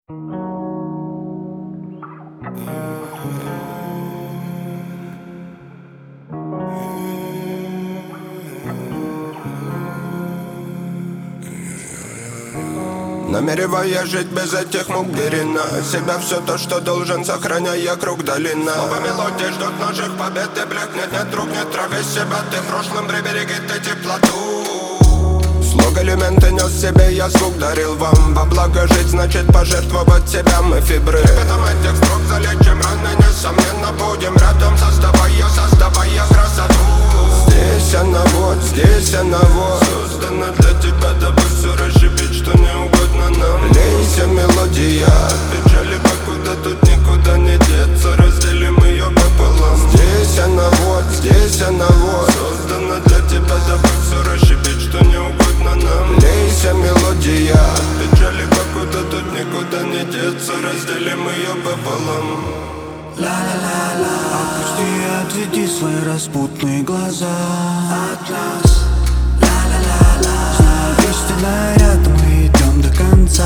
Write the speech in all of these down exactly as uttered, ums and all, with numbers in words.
Намереваясь жить без этих мук, бери на себя все то, что должен, сохраняя круг долина. Снова мелодии ждут наших побед, и блекнет, нет друг, не трави себя. Ты в прошлом приберегите теплоту. Слог элементы нес себе, я звук дарил вам. Во благо жить значит пожертвовать себя, мы фибры. Репетом этих строк залечим раны, несомненно будем рядом, создавая, создавая красоту. Здесь она вот, здесь она вот, создана для тебя, дабы все расшибить, что не угодно нам. Лейся, мелодия, от печали покуда тут никуда не деться, разделим ее пополам. Здесь она вот, здесь она вот, создана для тебя, дабы все расшибить, что не угодно нам. Лейся, мелодия, от печали покуда тут никуда не деться, разделим ее пополам. Ла-ла-ла-ла, опусти и отведи свои распутные глаза от нас. Ла-ла-ла-ла, знаю, истина рядом, мы идем до конца.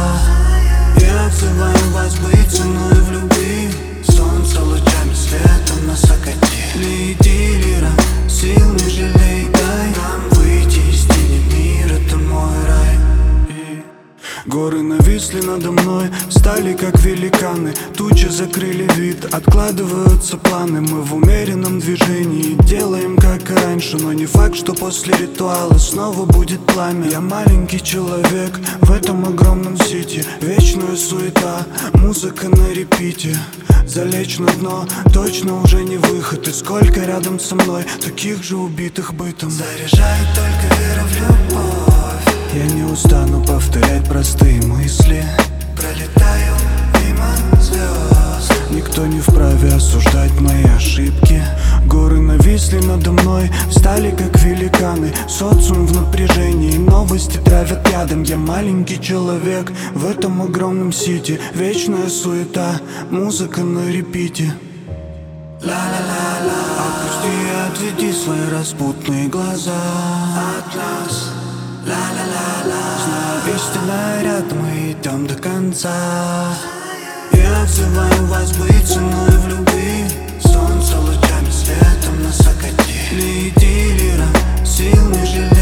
Я отзываю вас быть со мной в любви. Солнце лучами светом нас окатили. Дилера, сил не жалей, дай нам выйти из тени мира, это мой рай. Горы нависли надо мной, стали как великаны. Тучи закрыли вид, откладываются планы. Мы в умеренном движении, делаем как и раньше. Но не факт, что после ритуала снова будет пламя. Я маленький человек в этом огромном сити. Вечная суета, музыка на репите. Залечь на дно точно уже не выход. И сколько рядом со мной таких же убитых бытом. Заряжает только вера в любовь. Я не устану повторять простые мысли. Пролетаю мимо звезд. Никто не вправе осуждать мои ошибки. Горы нависли надо мной, стали как великаны. Социум в напряжении, новости травят ядом. Я маленький человек в этом огромном сити. Вечная суета, музыка на репите. Ла-ла-ла-ла, опусти и отведи свои распутные глаза от нас. Ла-ла-ла-ла, знаю, истина рядом, мы идем до конца. Я отзываю вас быть со мной в любви. Солнце лучами светом нас окатили. Дилера, сил не жалей.